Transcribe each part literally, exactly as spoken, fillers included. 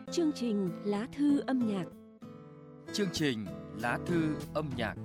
Chương trình Lá thư âm nhạc. Chương trình Lá thư âm nhạc.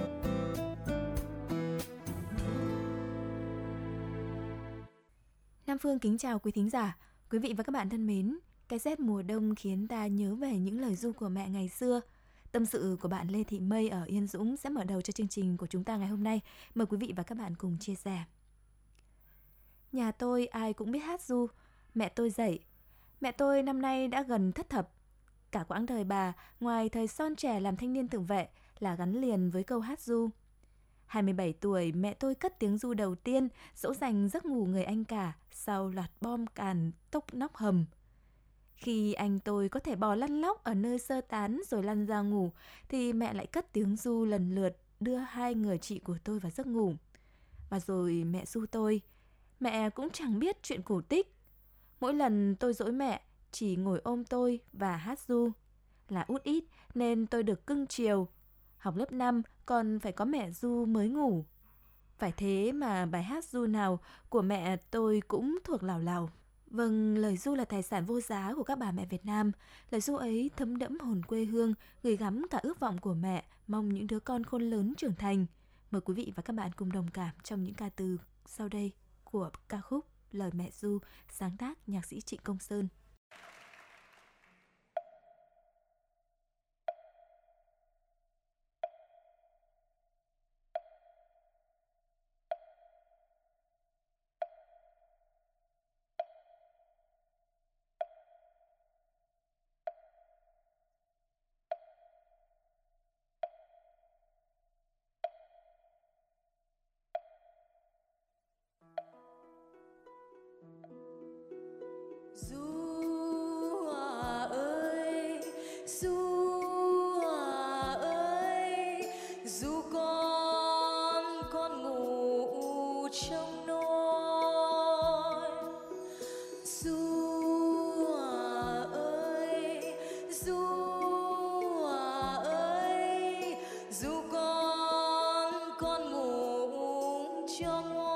Nam Phương kính chào quý thính giả, quý vị và các bạn thân mến. Cái rét mùa đông khiến ta nhớ về những lời ru của mẹ ngày xưa. Tâm sự của bạn Lê Thị Mây ở Yên Dũng sẽ mở đầu cho chương trình của chúng ta ngày hôm nay. Mời quý vị và các bạn cùng chia sẻ. Nhà tôi ai cũng biết hát ru, mẹ tôi dạy. Mẹ tôi năm nay đã gần thất thập. Cả quãng đời bà, ngoài thời son trẻ làm thanh niên tự vệ, là gắn liền với câu hát ru. hai mươi bảy tuổi, mẹ tôi cất tiếng ru đầu tiên, dỗ dành giấc ngủ người anh cả sau loạt bom càn tốc nóc hầm. Khi anh tôi có thể bò lăn lóc ở nơi sơ tán rồi lăn ra ngủ, thì mẹ lại cất tiếng ru lần lượt đưa hai người chị của tôi vào giấc ngủ. Và rồi mẹ ru tôi. Mẹ cũng chẳng biết chuyện cổ tích. Mỗi lần tôi dỗi mẹ, chỉ ngồi ôm tôi và hát ru. Là út ít nên tôi được cưng chiều. Học lớp năm còn phải có mẹ ru mới ngủ. Phải thế mà bài hát ru nào của mẹ tôi cũng thuộc lào lào. Vâng, lời ru là tài sản vô giá của các bà mẹ Việt Nam. Lời ru ấy thấm đẫm hồn quê hương, gửi gắm cả ước vọng của mẹ, mong những đứa con khôn lớn trưởng thành. Mời quý vị và các bạn cùng đồng cảm trong những ca từ sau đây của ca khúc Lời Mẹ Ru, sáng tác nhạc sĩ Trịnh Công Sơn. Ru à ơi, ru à ơi, ru con, con ngủ trong nôi. Ru à ơi, ru à ơi, ru con, con ngủ cho ngoan.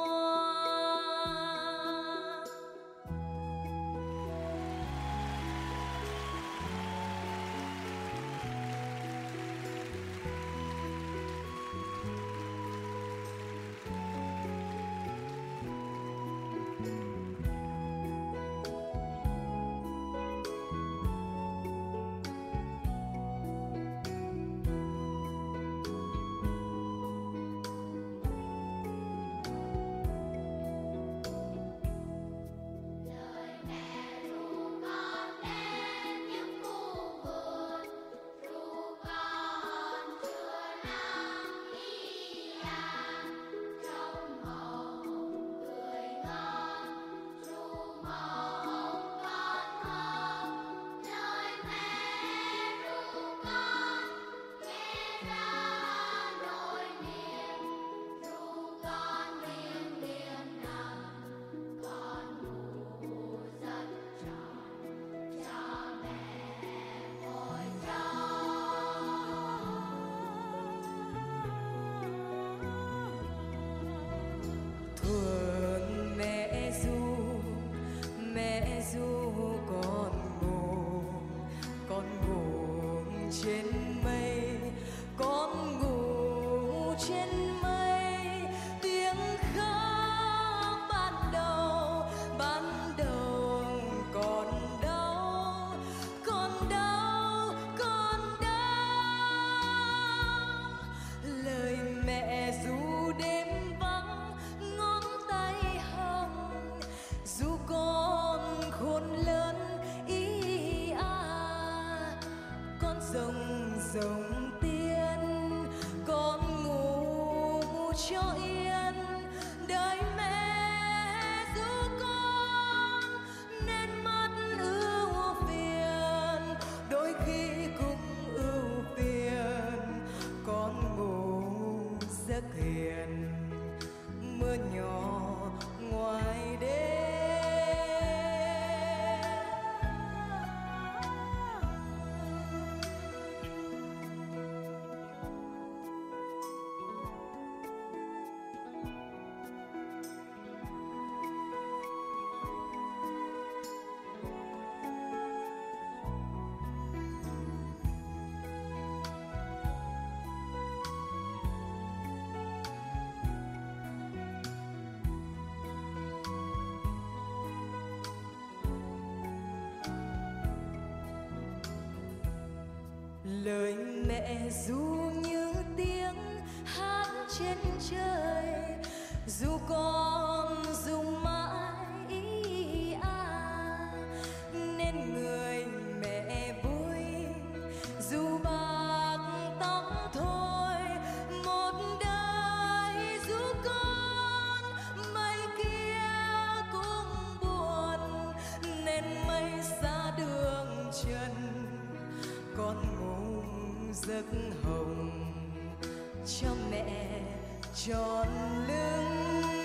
lời mẹ ru như tiếng hát trên trời, dù con dùng mãi ý à, nên người mẹ vui dù bạc tóc thôi, một đời dù con mây kia cũng buồn, nên mây xa đường trần con ngủ giấc hồng cho mẹ tròn lưng.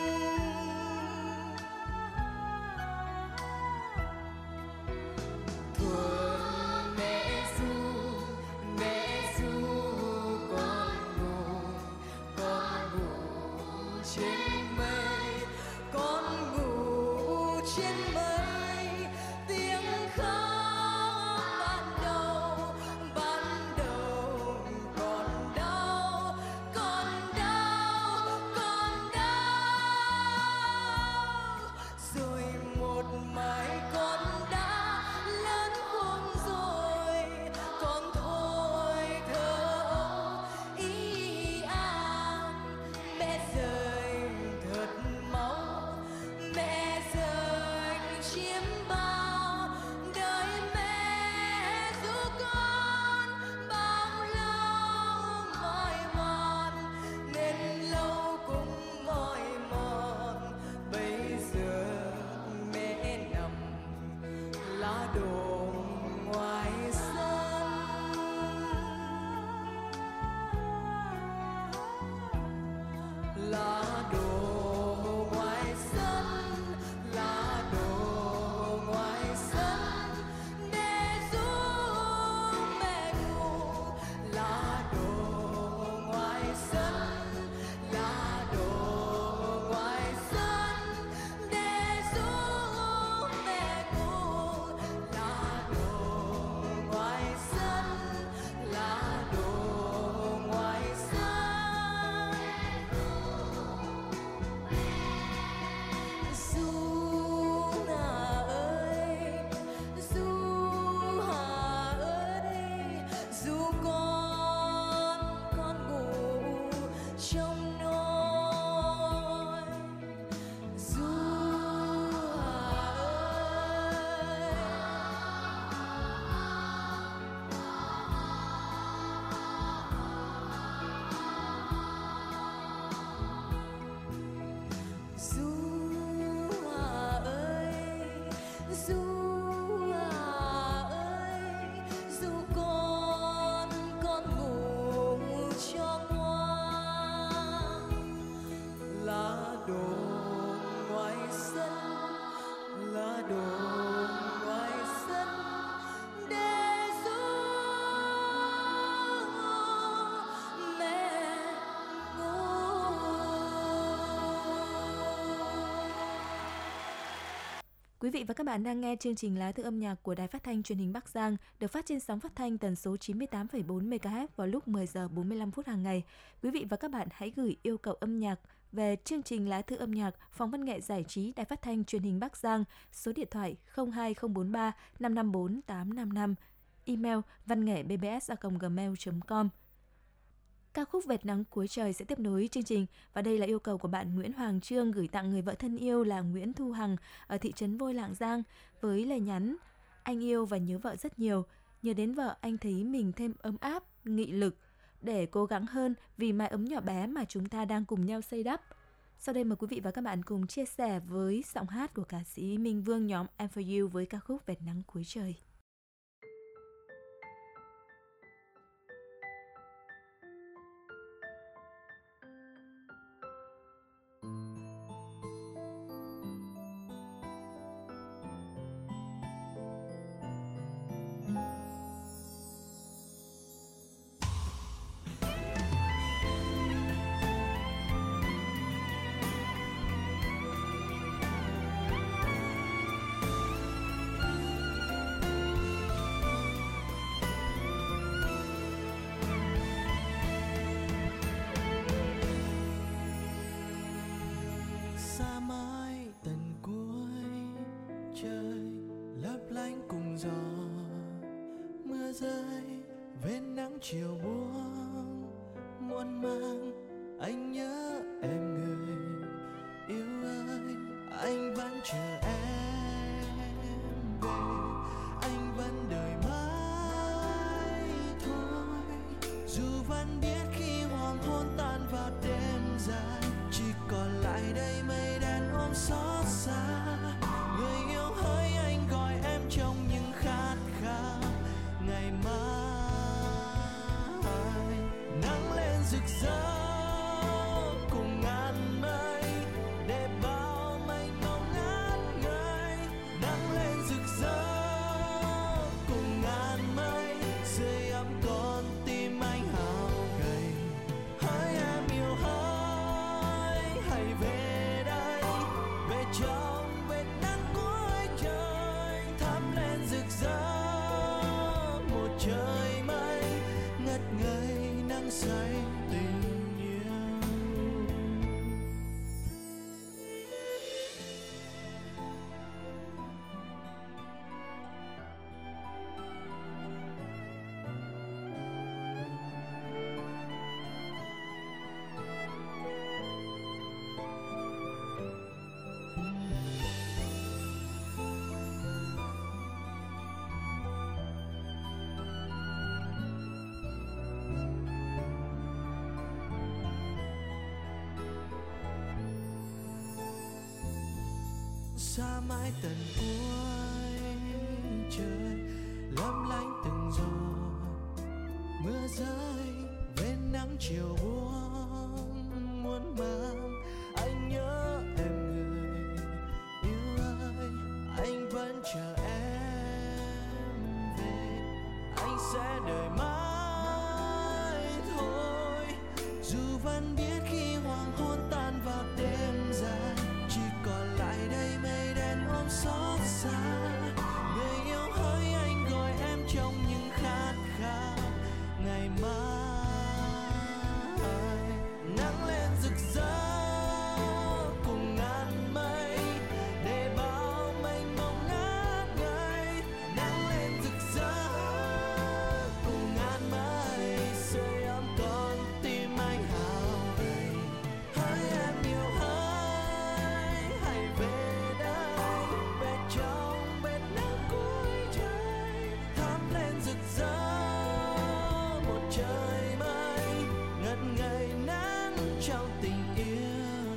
Thuở mẹ ru, mẹ ru con ngủ, con ngủ trên mây, con ngủ trên mây, tiếng khóc ban đầu, ban đầu còn đau, còn đau, còn đau, rồi một mai con đã lớn khôn rồi, con thôi thơ ấu ý à, mẹ rơi thật máu, mẹ rơi chiếm bao đời mẹ ru con bao lâu mỏi mòn, nên lâu cũng mỏi mòn, bây giờ mẹ nằm lá đổ ngoài sân. Lá đổ ngoài sân, lá đổ ngoài sân, để ru mẹ ngủ. Lá đổ ngoài sân, lá đổ ngoài sân, để ru mẹ ngủ. Lá đổ ngoài sân, lá đổ ngoài sân. Du Hà ơi, Du Hà ơi, du con, con ngủ trong nôi. Du Hà Du Hà ơi, Du Hà ơi, du con, con ngủ cho ngoan. Lá đổ ngoài sân, lá đổ ngoài sân, để ru mẹ ngủ. Quý vị và các bạn đang nghe chương trình Lá thư âm nhạc của Đài Phát thanh Truyền hình Bắc Giang, được phát trên sóng phát thanh tần số chín mươi tám phẩy bốn mê ga héc vào lúc mười giờ bốn mươi lăm phút hàng ngày. Quý vị và các bạn hãy gửi yêu cầu âm nhạc về chương trình Lá thư âm nhạc, Phòng văn nghệ giải trí Đài Phát thanh Truyền hình Bắc Giang, số điện thoại không hai không bốn ba năm năm bốn tám năm năm, email văn nghệ b b s a còng gmail chấm com. Ca khúc Vệt nắng cuối trời sẽ tiếp nối chương trình, và đây là yêu cầu của bạn Nguyễn Hoàng Trương gửi tặng người vợ thân yêu là Nguyễn Thu Hằng ở thị trấn Vôi Lạng Giang với lời nhắn: anh yêu và nhớ vợ rất nhiều, nhớ đến vợ anh thấy mình thêm ấm áp, nghị lực để cố gắng hơn vì mái ấm nhỏ bé mà chúng ta đang cùng nhau xây đắp. Sau đây mời quý vị và các bạn cùng chia sẻ với giọng hát của ca sĩ Minh Vương nhóm em for you với ca khúc Vệt nắng cuối trời. rơi vết nắng chiều buông muôn mang, anh nhớ em người yêu ơi, anh vẫn chờ em về, anh vẫn đợi mãi thôi. Dù vẫn biết khi hoàng hôn tan vào đêm dài, chỉ còn lại đây mây đen ôm xót xa. Người yêu hỡi anh gọi em trong những khát khao ngày mai. Nắng lên rực rỡ cùng ngàn mây, để bao mênh mông ngát ngây. Nắng lên rực rỡ cùng ngàn mây, sưởi ấm con tim anh hao gầy. Hỡi em yêu hỡi, hãy về đây, về trong vệt nắng cuối trời, thắp lên rực rỡ một trời mây ngất ngây nắng say tình yêu. Xa mãi tận cuối trời, lấp lánh từng giọt mưa rơi, về nắng chiều buông muôn mang. Anh nhớ em người yêu ơi, anh vẫn chờ em về, anh sẽ đợi mãi thôi. Dù vẫn biết khi hoàng hôn tan vào đêm dài, chỉ còn lại đây mây đen ôm xót xa. Người yêu hỡi anh gọi em trong những khát khao ngày mai. Nắng lên rực rỡ cùng ngàn mây, để bao mênh mông ngát ngây. Nắng lên rực rỡ cùng ngàn mây, sưởi ấm con tim anh hao gầy. Hỡi em yêu hỡi, hãy về đây, về trong vệt nắng cuối trời, thắp lên rực rỡ một trời mây ngất ngây nắng trong tình yêu.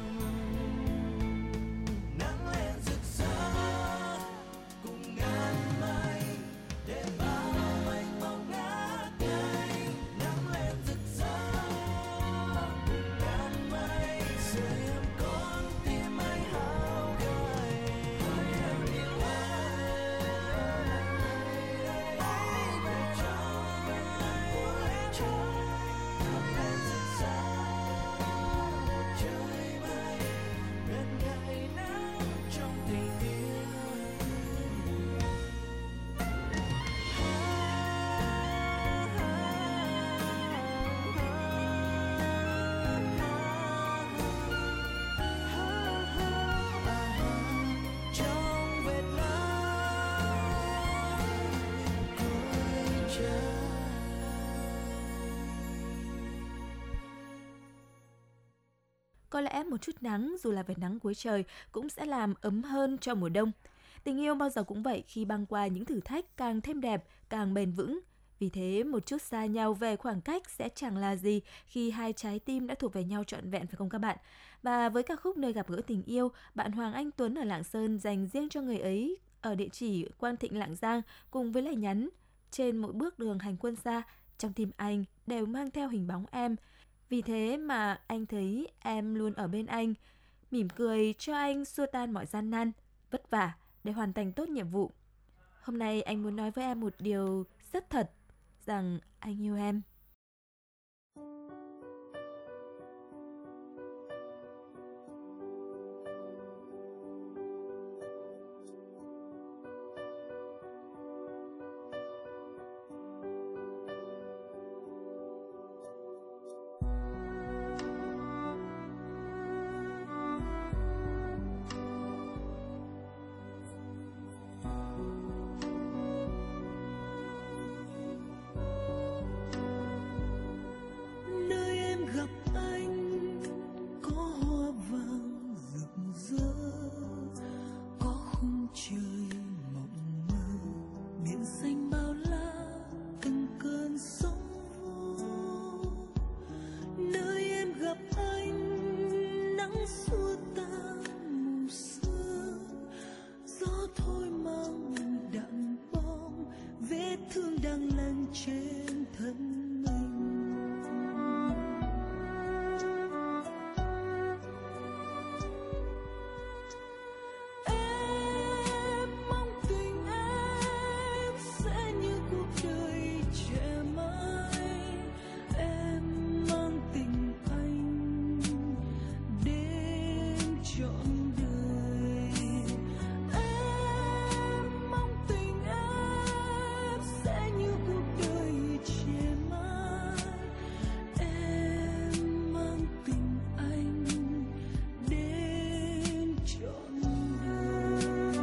Nắng lên rực rỡ cùng ngàn mây, để bao mênh mông ngát ngây. Nắng lên rực rỡ cùng ngàn mây, sưởi ấm con tim anh hao gầy. Hỡi em yêu ơi, về trong vệt nắng cuối trời, thắp lên rực rỡ một trời mây ngất ngây nắng trong tình yêu. Trong vệt nắng cuối trời. Có lẽ một chút nắng, dù là vệt nắng cuối trời, cũng sẽ làm ấm hơn cho mùa đông. Tình yêu bao giờ cũng vậy, khi băng qua những thử thách càng thêm đẹp, càng bền vững. Vì thế, một chút xa nhau về khoảng cách sẽ chẳng là gì khi hai trái tim đã thuộc về nhau trọn vẹn, phải không các bạn? Và với ca khúc Nơi gặp gỡ tình yêu, bạn Hoàng Anh Tuấn ở Lạng Sơn dành riêng cho người ấy ở địa chỉ Quan Thịnh, Lạng Giang, cùng với lời nhắn: trên mỗi bước đường hành quân xa, trong tim anh đều mang theo hình bóng em. Vì thế mà anh thấy em luôn ở bên anh, mỉm cười cho anh xua tan mọi gian nan, vất vả để hoàn thành tốt nhiệm vụ. Hôm nay anh muốn nói với em một điều rất thật, rằng anh yêu em. trời mộng mơ, biển xanh bao la từng cơn sóng vô. Nơi em gặp anh, nắng xua tan mù sương, gió thôi mang mùi đạn bom, vết thương đang lành trên thân mình. Em mong tình em sẽ như cuộc đời trẻ mãi. Em mang tình anh đến trọn đời. Em mong tình em sẽ như cuộc đời trẻ mãi. Em mang tình anh đến trọn đời.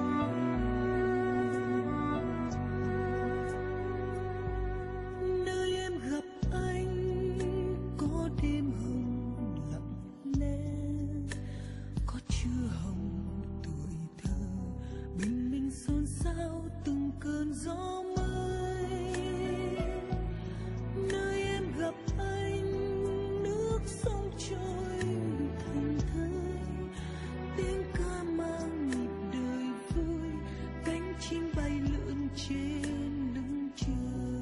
Nơi em gặp anh có đêm hồng lặng lẽ, có chưa hồng tuổi thơ bình minh xôn xao từng cơn gió mới. Nơi em gặp anh nước sông trôi thành thơi, tiếng ca mang nhịp đời vui, cánh chim bay lượn trên lưng trời.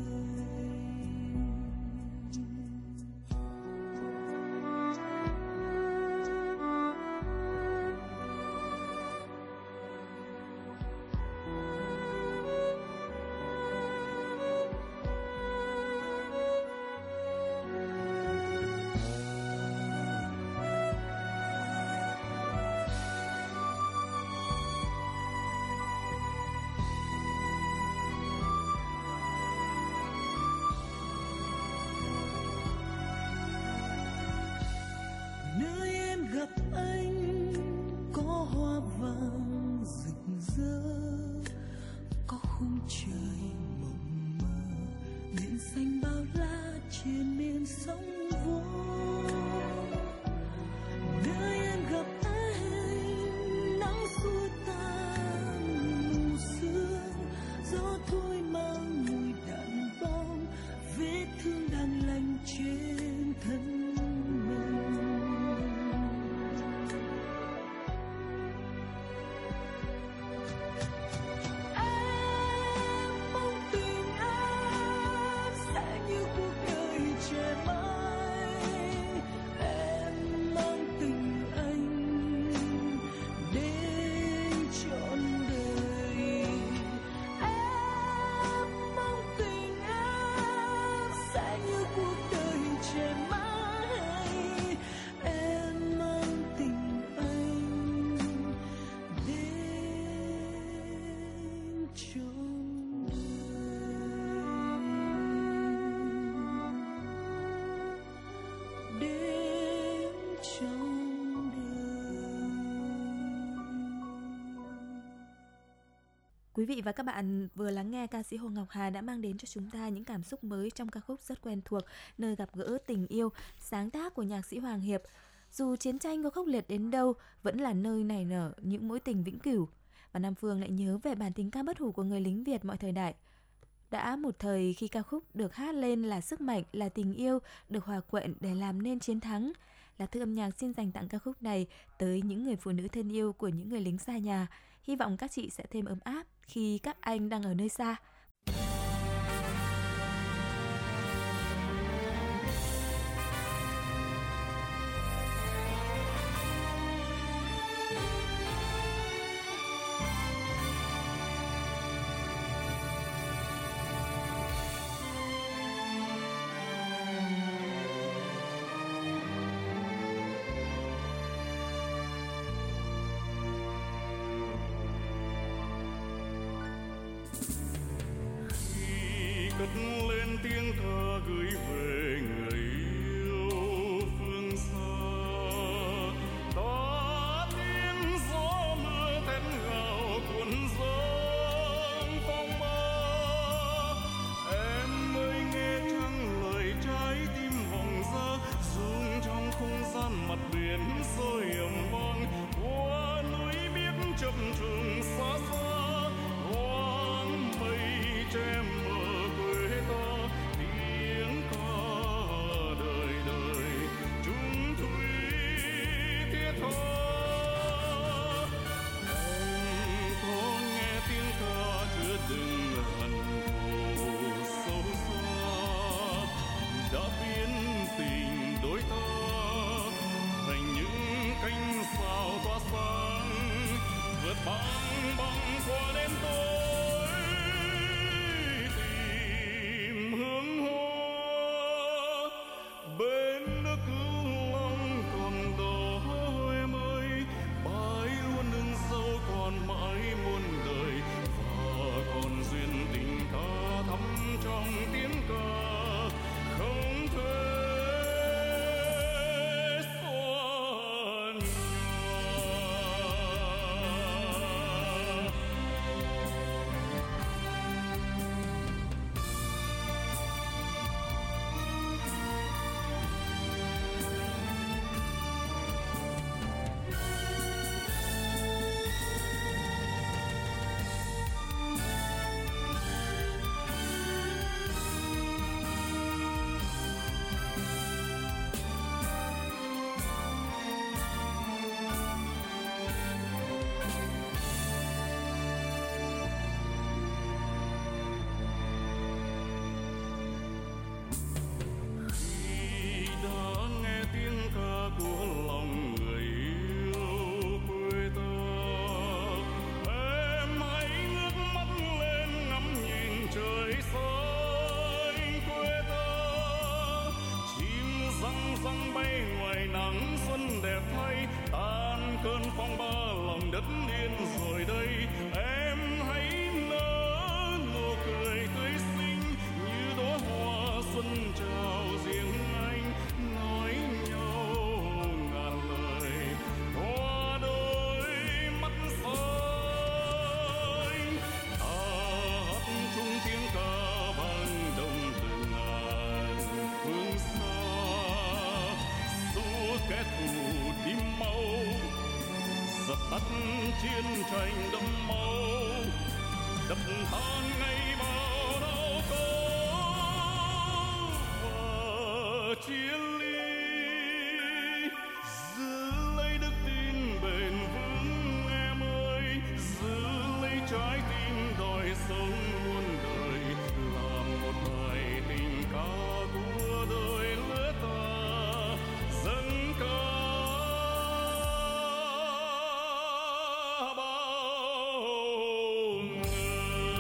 Nơi em gặp anh có hoa vàng rực rỡ, có khung trời mộng mơ, biển xanh bao la trên miền sóng vỗ. Nơi em gặp anh nắng xua tan mù sương, gió thôi mang mùi đạn bom, vết thương đang lành trên thân mình. Em mong tình em sẽ như cuộc đời trẻ mãi. Em mang tình anh đến trọn đời. Em mong tình em sẽ như cuộc đời trẻ mãi. Em mang tình anh đến trọn đời. Đến trọn đời. Quý vị và các bạn vừa lắng nghe ca sĩ Hồ Ngọc Hà đã mang đến cho chúng ta những cảm xúc mới trong ca khúc rất quen thuộc Nơi gặp gỡ tình yêu, sáng tác của nhạc sĩ Hoàng Hiệp. Dù chiến tranh có khốc liệt đến đâu, vẫn là nơi nảy nở những mối tình vĩnh cửu. Và Nam Phương lại nhớ về bản tình ca bất hủ của người lính Việt mọi thời đại. Đã một thời khi ca khúc được hát lên là sức mạnh, là tình yêu, được hòa quyện để làm nên chiến thắng. Lá thư âm nhạc xin dành tặng ca khúc này tới những người phụ nữ thân yêu của những người lính xa nhà. Hy vọng các chị sẽ thêm ấm áp khi các anh đang ở nơi xa. cất lên tiếng thơ gửi về người yêu phương xa. Ta tiếng gió mưa thét gào cuốn dâng phong ba. Em ơi nghe chăng lời trái tim vòng ra, rung trong không gian mặt biển sôi ầm vang. Qua núi biết chập trùng xa xa. than ngày bao đau khổ và chia ly. Giữ lấy đức tin bền vững em ơi, giữ lấy trái tim đòi sống muôn đời, làm một bài tình ca của đời lứa ta dâng ca bao người.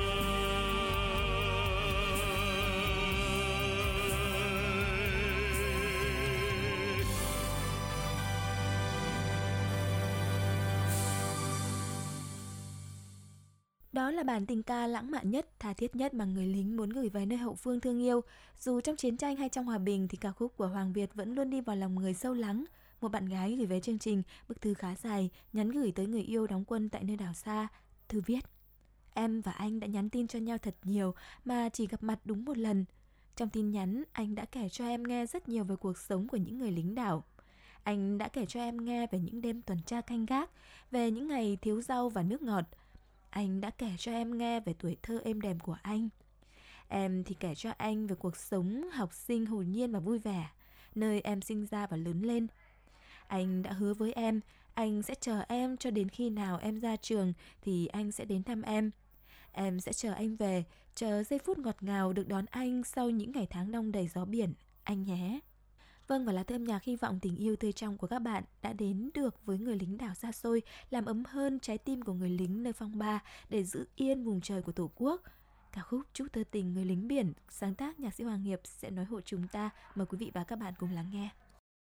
Đó là bản tình ca lãng mạn nhất, tha thiết nhất mà người lính muốn gửi về nơi hậu phương thương yêu. Dù trong chiến tranh hay trong hòa bình thì ca khúc của Hoàng Việt vẫn luôn đi vào lòng người sâu lắng. Một bạn gái gửi về chương trình bức thư khá dài, nhắn gửi tới người yêu đóng quân tại nơi đảo xa. Thư viết: Em và anh đã nhắn tin cho nhau thật nhiều mà chỉ gặp mặt đúng một lần. Trong tin nhắn, anh đã kể cho em nghe rất nhiều về cuộc sống của những người lính đảo. Anh đã kể cho em nghe về những đêm tuần tra canh gác, về những ngày thiếu rau và nước ngọt. Anh đã kể cho em nghe về tuổi thơ êm đềm của anh. Em thì kể cho anh về cuộc sống học sinh hồn nhiên và vui vẻ, nơi em sinh ra và lớn lên. Anh đã hứa với em, anh sẽ chờ em cho đến khi nào em ra trường thì anh sẽ đến thăm em. Em sẽ chờ anh về, chờ giây phút ngọt ngào được đón anh sau những ngày tháng đông đầy gió biển, anh nhé. Vâng, và lá thư âm nhạc hy vọng tình yêu tươi trong của các bạn đã đến được với người lính đảo xa xôi, làm ấm hơn trái tim của người lính nơi phong ba để giữ yên vùng trời của Tổ quốc. Ca khúc Chúc Tơ Tình Người Lính Biển, sáng tác nhạc sĩ Hoàng Hiệp sẽ nói hộ chúng ta. Mời quý vị và các bạn cùng lắng nghe.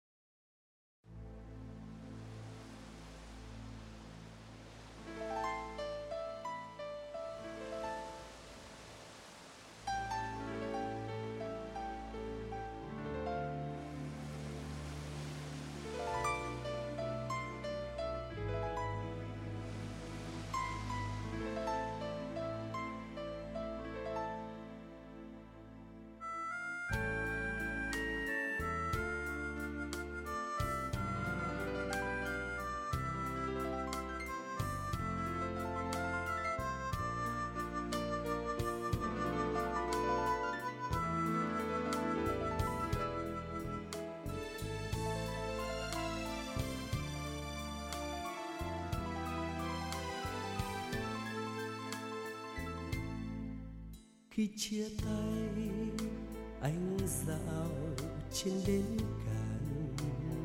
Khi chia tay anh dạo trên bến cạn,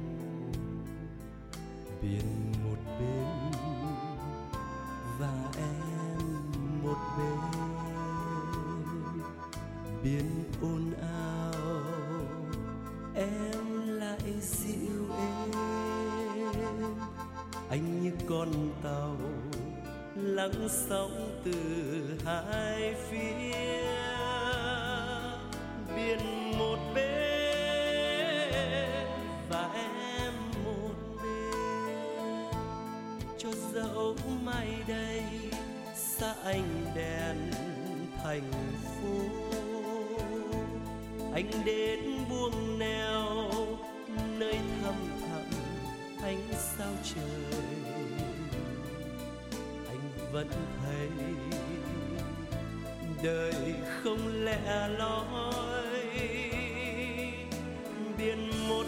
biển một bên và em một bên. Biển ồn ào em lại dịu êm, anh như con tàu lắng sóng từ hai phía. Biển một bên và em một bên, cho dẫu mai đây xa ánh đèn thành phố, anh đến buông neo nơi thăm thẳm ánh sao trời. Vẫn thấy đời không lẻ loi, biển một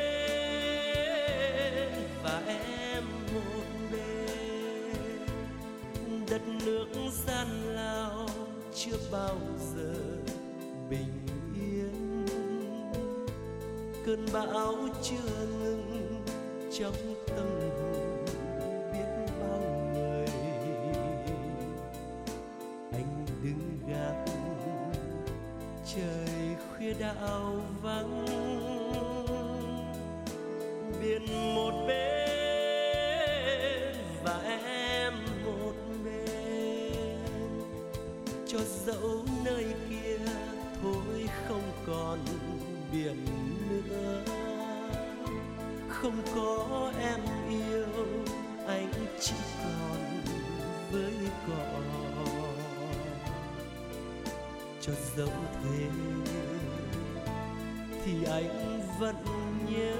bên và em một bên. Đất nước gian lao chưa bao giờ bình yên, cơn bão chưa ngừng trong tâm hồn biết bao người. Anh đứng gác trời khuya đạo vắng, biển một bên và em một bên. Cho dẫu nơi kia thôi không còn biển nữa, không có em yêu anh chỉ còn với cỏ. Cho dẫu thế thì anh vẫn nhớ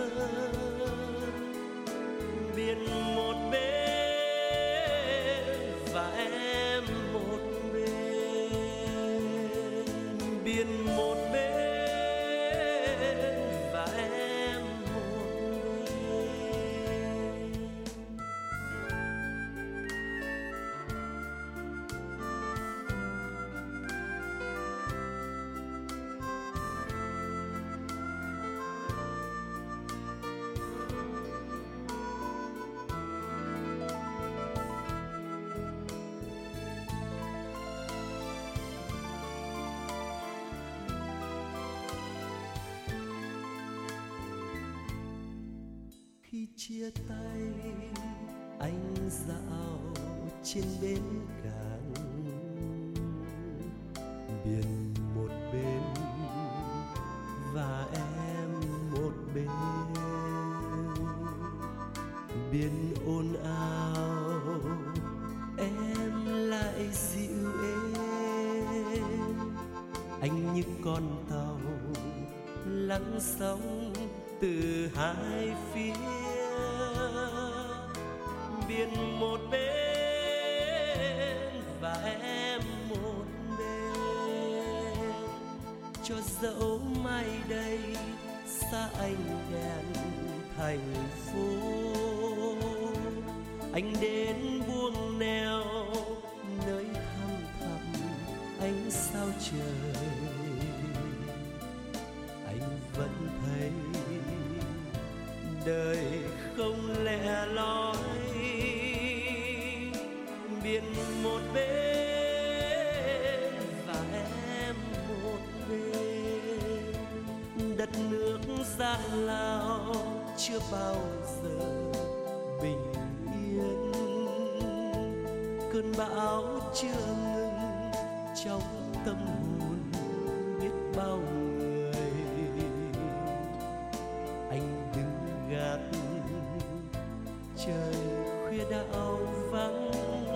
biển một bên và em một bên. khi chia tay anh dạo trên bến cảng, biển một bên và em một bên. Biển ồn ào em lại dịu êm, anh như con tàu lắng sóng từ hai phía. Biển một bên và em một bên, cho dẫu mai đây xa anh đèn thành phố, anh đến buông neo nơi thăm thẳm ánh sao trời. Anh vẫn thấy đời không lẻ loi, biển một bên và em một bên. Đất nước gian lao chưa bao giờ bình yên, cơn bão chưa ngừng trong tâm hồn biết bao người. Anh đứng gác trời khuya đạo vắng,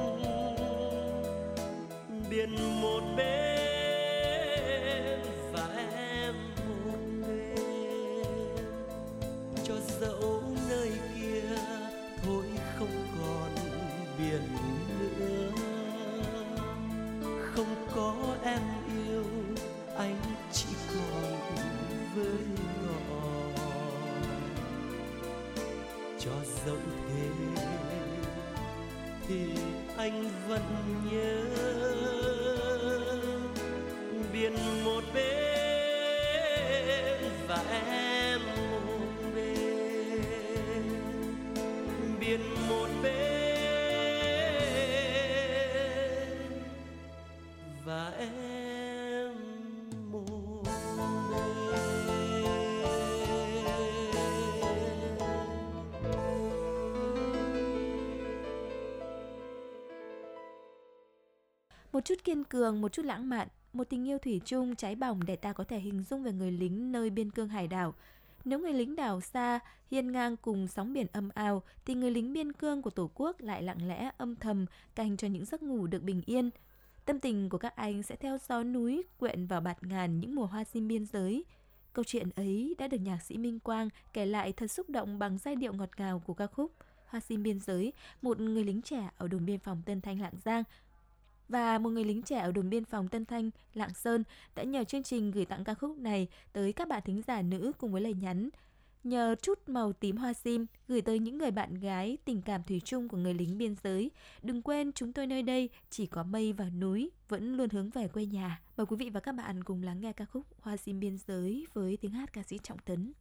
biển một bên và em một bên, cho dẫu nơi kia thôi không còn biển nữa, không có em yêu anh chỉ còn với ngọn. Cho dẫu thế thì anh vẫn nhớ biển một bên và em một bên. Biển một bên và em một bên. Một chút kiên cường, một chút lãng mạn, một tình yêu thủy chung cháy bỏng để ta có thể hình dung về người lính nơi biên cương hải đảo. Nếu người lính đảo xa, hiên ngang cùng sóng biển âm ào, thì người lính biên cương của Tổ quốc lại lặng lẽ âm thầm canh cho những giấc ngủ được bình yên. Tâm tình của các anh sẽ theo gió núi quyện vào bạt ngàn những mùa hoa sim biên giới. Câu chuyện ấy đã được nhạc sĩ Minh Quang kể lại thật xúc động bằng giai điệu ngọt ngào của ca khúc Hoa sim biên giới, một người lính trẻ ở đồn biên phòng Tân Thanh, Lạng Giang và một người lính trẻ ở đồn biên phòng Tân Thanh, Lạng Sơn đã nhờ chương trình gửi tặng ca khúc này tới các bạn thính giả nữ cùng với lời nhắn: nhờ chút màu tím hoa sim gửi tới những người bạn gái tình cảm thủy chung của người lính biên giới. Đừng quên chúng tôi nơi đây chỉ có mây và núi, vẫn luôn hướng về quê nhà. Mời quý vị và các bạn cùng lắng nghe ca khúc Hoa sim biên giới với tiếng hát ca sĩ Trọng Tấn.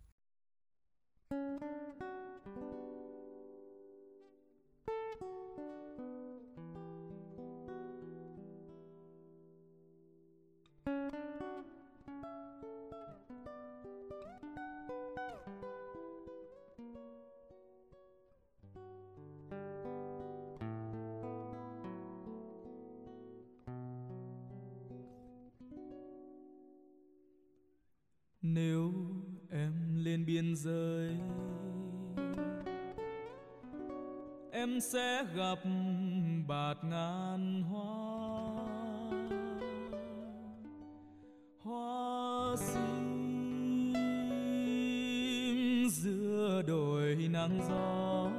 Nếu em lên biên giới, em sẽ gặp bạt ngàn hoa, hoa sim giữa đồi nắng gió,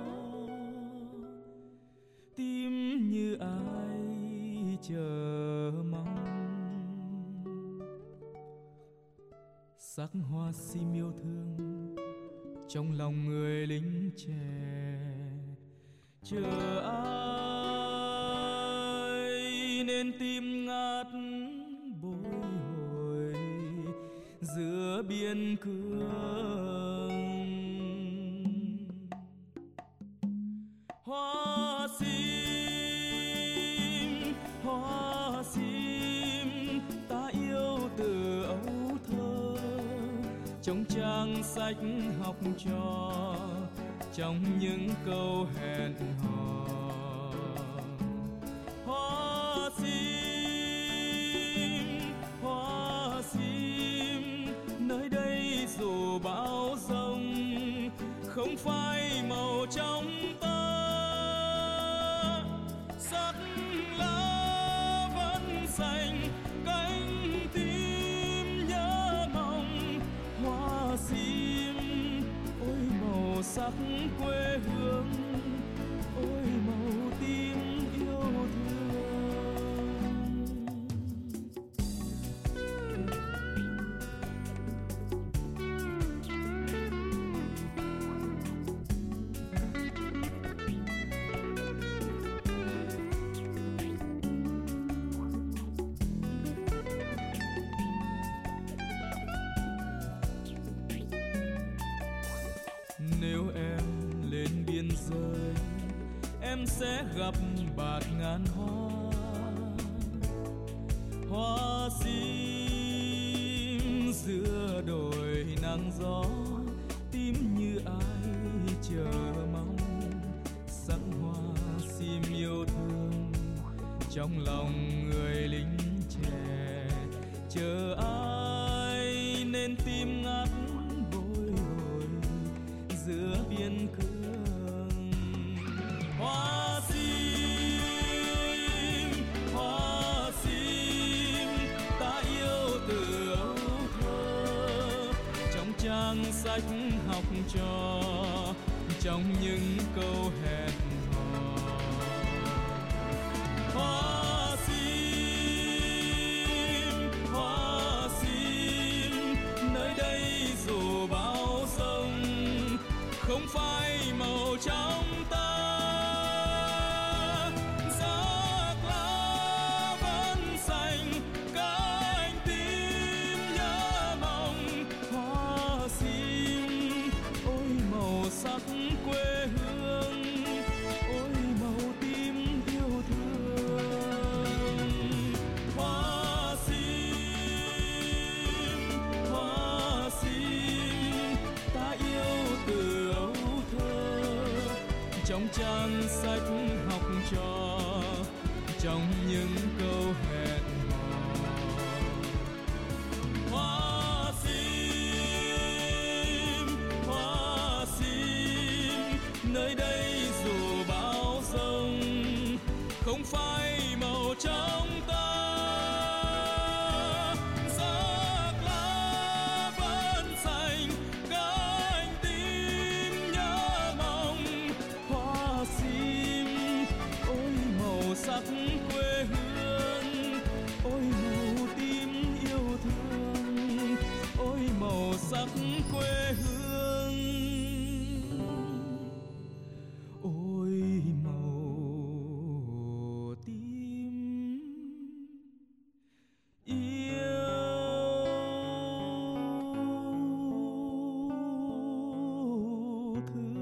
tim như ai chờ mong. Sắc hoa sim yêu thương trong lòng người lính trẻ, chờ ai nên tim ngát bồi hồi giữa biên cương. Hoa sim, hoa sim, ta yêu từ ấu thơ trong trang sách học trò, trong những câu hẹn hò. Hoa sim, hoa sim, nơi đây dù bão giông không phai màu trong ta. Sắc lá vẫn xanh, cánh tim nhớ mong. Hoa sim, ôi màu sắc quê hương, ôi màu tim yêu thương. Nếu em lên biên giới, em sẽ gặp bạt ngàn hoa. Hoa sim giữa đồi nắng gió, tím như ai chờ mong. Sắc hoa sim yêu thương trong lòng người lính trẻ, chờ ai nên tim ngắt bồi hồi giữa biên cương. Hoa sim, hoa sim, ta yêu từ ấu thơ, trong trang sách học trò, trong những câu hẹn hò. Hoa sim, hoa sim, nơi đây dù bão giông không phai màu trong ta. Giác lá vẫn xanh, cánh tim nhớ mong. Hoa sim, ôi màu sắc quê hương, ôi màu tim yêu thương. Hoa sim, hoa sim, ta yêu từ ấu thơ, trong trang sách học trò, trong những câu hẹn hò. Hoa sim, hoa sim, nơi đây dù bão giông không phai màu trong ta. Giác lá vẫn xanh, cánh tim nhớ mong. Hoa sim, ôi màu sắc quê hương, ôi màu tim yêu thương, ôi màu sắc quê hương, ôi màu tim yêu thương.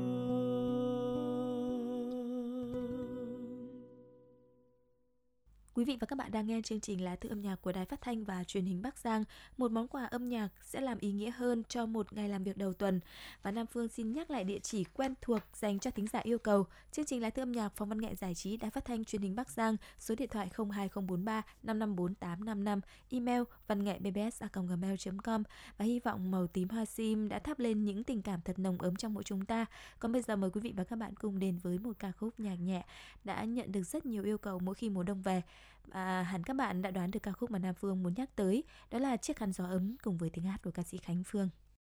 Quý vị và các bạn đang nghe chương trình Lá Thư âm nhạc của Đài Phát thanh và Truyền hình Bắc Giang. Một món quà âm nhạc sẽ làm ý nghĩa hơn cho một ngày làm việc đầu tuần. Và Nam Phương xin nhắc lại địa chỉ quen thuộc dành cho thính giả yêu cầu. Chương trình Lá Thư âm nhạc, Phòng văn nghệ giải trí, Đài Phát thanh Truyền hình Bắc Giang, số điện thoại không hai không bốn ba năm năm bốn tám năm năm, email văn nghệ b b s a còng gmail chấm com. Và hy vọng màu tím hoa sim đã thắp lên những tình cảm thật nồng ấm trong mỗi chúng ta. Còn bây giờ mời quý vị và các bạn cùng đến với một ca khúc nhạc nhẹ đã nhận được rất nhiều yêu cầu mỗi khi mùa đông về. À, hẳn các bạn đã đoán được ca khúc mà Nam Phương muốn nhắc tới, đó là Chiếc khăn gió ấm cùng với tiếng hát của ca sĩ Khánh Phương.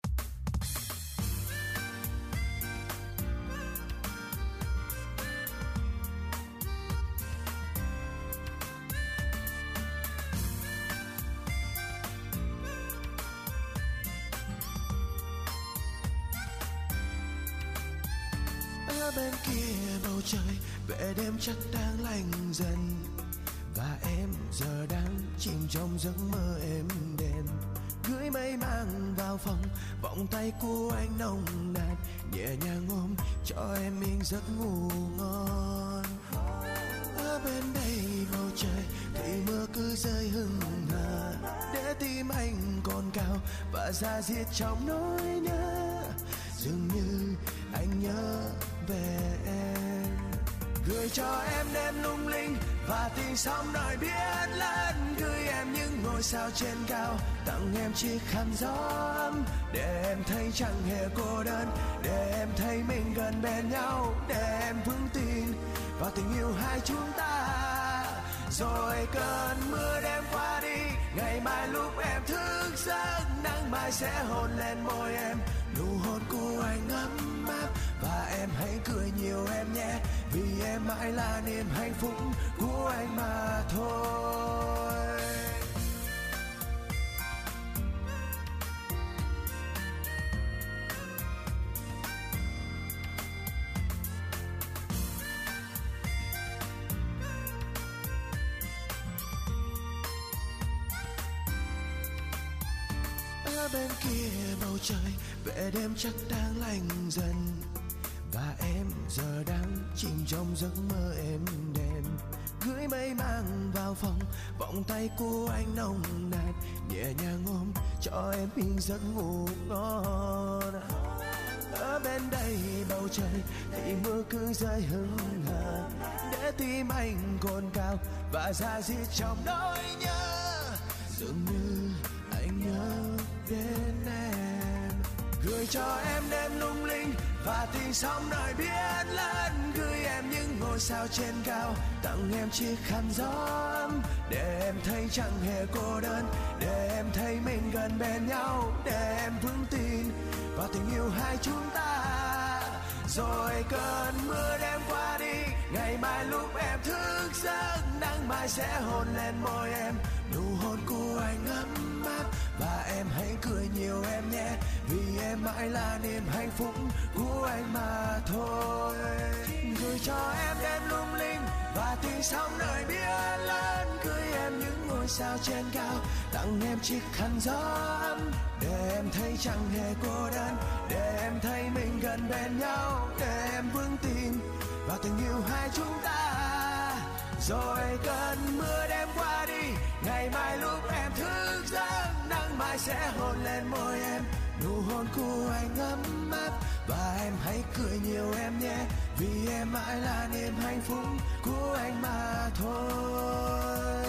Ở bên kia bầu trời, vẻ đêm chắc đang lạnh dần, và em giờ đang chìm trong giấc mơ êm đềm. Gửi mây mang vào phòng, vòng tay của anh nồng nàn, nhẹ nhàng ôm cho em yên giấc ngủ ngon. Ở bên đây bầu trời thì mưa cứ rơi hừng hà, để tim anh còn cao và da diết trong nỗi nhớ. dường như anh nhớ về em. Gửi cho em đêm lung linh và tình sóng nổi biết lớn, gửi em những ngôi sao trên cao, tặng em chiếc khăn gió ấm để em thấy chẳng hề cô đơn, để em thấy mình gần bên nhau, để em vững tin vào tình yêu hai chúng ta. Rồi cơn mưa đêm qua đi, ngày mai lúc em thức giấc, nắng mai sẽ hôn lên môi em, nụ hôn của anh ấm áp. Và em hãy cười nhiều em nhé, vì em mãi là niềm hạnh phúc của anh mà thôi. Ở bên kia bầu trời, vẻ đêm chắc đang lạnh dần, và em giờ đang chìm trong giấc mơ êm đềm. Gửi mây mang vào phòng, vòng tay của anh nồng nàn, nhẹ nhàng ôm cho em yên giấc ngủ ngon. Ở bên đây bầu trời thì mưa cứ rơi hững hờ, để tim anh cồn cào và da diết trong nỗi nhớ, dường như anh nhớ đến em. Gửi cho em đêm lung linh và tình sóng nổi biết lớn, gửi em những ngôi sao trên cao, tặng em chiếc khăn gió ấm để em thấy chẳng hề cô đơn, để em thấy mình gần bên nhau, để em vững tin vào tình yêu hai chúng ta. Rồi cơn mưa đêm qua đi, ngày mai lúc em thức giấc, nắng mai sẽ hôn lên môi em, nụ hôn của anh ấm áp. Và em hãy cười nhiều em nhé, vì em mãi là niềm hạnh phúc của anh mà thôi. Gửi cho em đêm lung linh và tiếng sóng nổi biết lớn, gửi em những ngôi sao trên cao, tặng em chiếc khăn gió ấm để em thấy chẳng hề cô đơn, để em thấy mình gần bên nhau, để em vững tin vào tình yêu hai chúng ta. Rồi cơn mưa đêm qua đi, ngày mai lúc em thức giấc, nắng mai sẽ hôn lên môi em, nụ hôn của anh ấm áp. Và em hãy cười nhiều em nhé, vì em mãi là niềm hạnh phúc của anh mà thôi.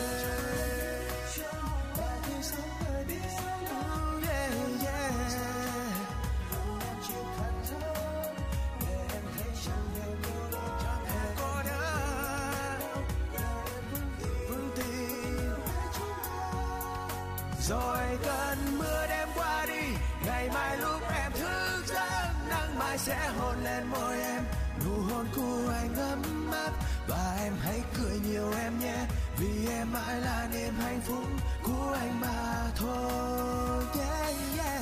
Rồi cơn mưa đêm qua đi, ngày mai lúc em thức giấc, nắng mai sẽ hôn lên môi em, nụ hôn của anh ấm áp. Và em hãy cười nhiều em nhé, vì em mãi là niềm hạnh phúc của anh mà thôi. Yeah, yeah.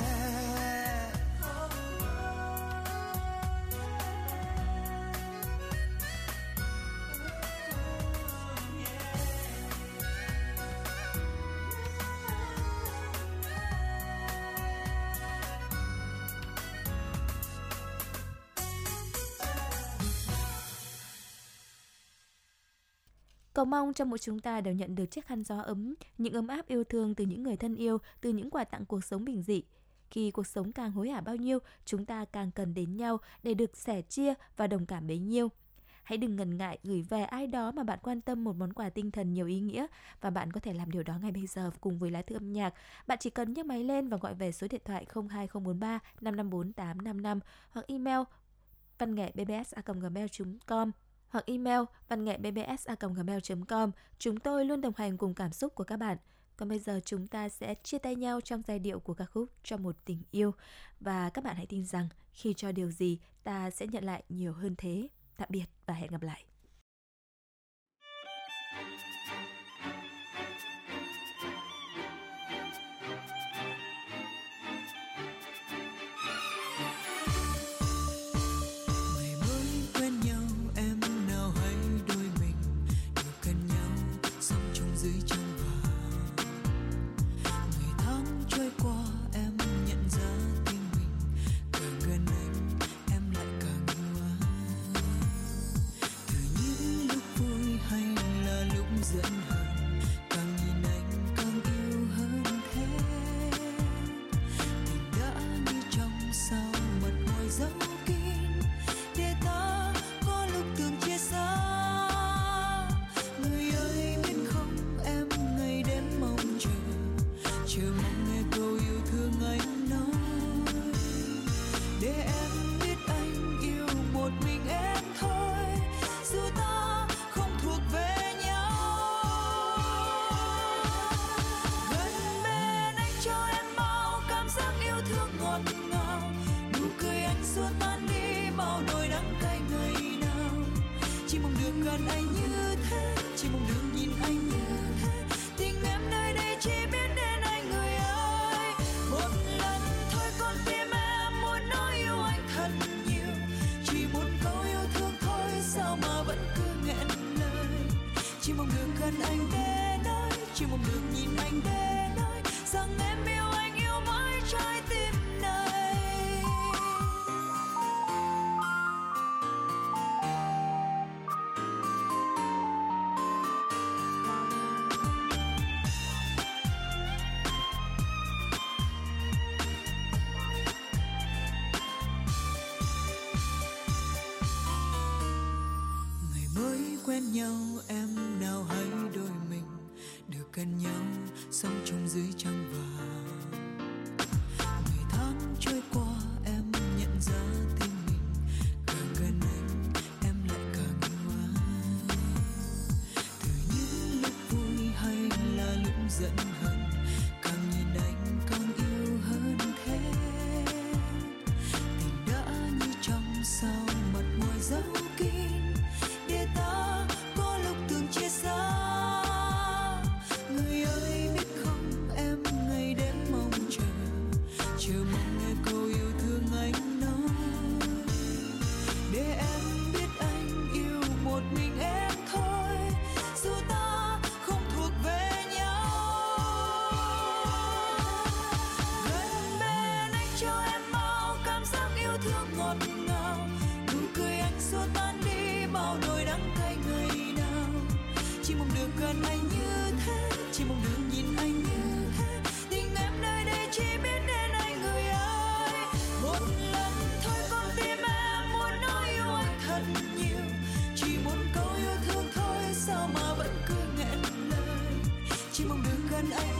Cầu mong cho mỗi chúng ta đều nhận được chiếc khăn gió ấm, những ấm áp yêu thương từ những người thân yêu, từ những quà tặng cuộc sống bình dị. Khi cuộc sống càng hối hả bao nhiêu, chúng ta càng cần đến nhau để được sẻ chia và đồng cảm bấy nhiêu. Hãy đừng ngần ngại gửi về ai đó mà bạn quan tâm một món quà tinh thần nhiều ý nghĩa, và bạn có thể làm điều đó ngay bây giờ cùng với Lá Thư Âm Nhạc. Bạn chỉ cần nhấc máy lên và gọi về số điện thoại không hai không bốn ba năm năm bốn tám năm năm hoặc email văn nghệ b b s a còng gmail chấm com hoặc email văn nghệ b b s a còng gmail chấm com. Chúng tôi luôn đồng hành cùng cảm xúc của các bạn. Còn bây giờ chúng ta sẽ chia tay nhau trong giai điệu của ca khúc Cho Một Tình Yêu. Và các bạn hãy tin rằng khi cho điều gì, ta sẽ nhận lại nhiều hơn thế. Tạm biệt và hẹn gặp lại. Từ gần anh như thế, chỉ mong được nhìn anh như thế. Tình em nơi đây chỉ biết đến anh người ơi. Một lần thôi con tim em muốn nói yêu anh thật nhiều, chỉ một câu yêu thương thôi sao mà vẫn cứ nghẹn lời. Chỉ mong được gần anh để nói, chỉ mong được nhìn anh để nói rằng em yêu anh, yêu mãi trái tim này. Ngày mới quen nhau em nào hay đôi mình được gần nhau sống chung dưới trăng vàng. Ngày tháng trôi qua em nhận ra tim mình càng gần anh em lại càng yêu anh. Từ những lúc vui hay là lúc giận hờn, càng nhìn anh càng yêu hơn thế. Tình đã như trong sao mặt ngoài dấu kín để ta có lúc từng chia xa. Người ơi biết không em ngày đêm mong chờ, chờ mong nghe câu yêu thương anh nói. Để em biết anh yêu một mình em thôi, dù ta không thuộc về nhau. Gần bên anh cho em bao cảm giác yêu thương ngọt ngào, nụ cười anh xua tan đi bao nỗi đắng cay ngày nào. Chỉ mong được gần anh như thế, chỉ mong được nhìn anh như thế. Tình em nơi đây chỉ biết đến anh người ơi. Một lần thôi con tim em muốn nói yêu anh thật nhiều, chỉ một câu yêu thương thôi sao mà vẫn cứ nghẹn lời. Chỉ mong được gần anh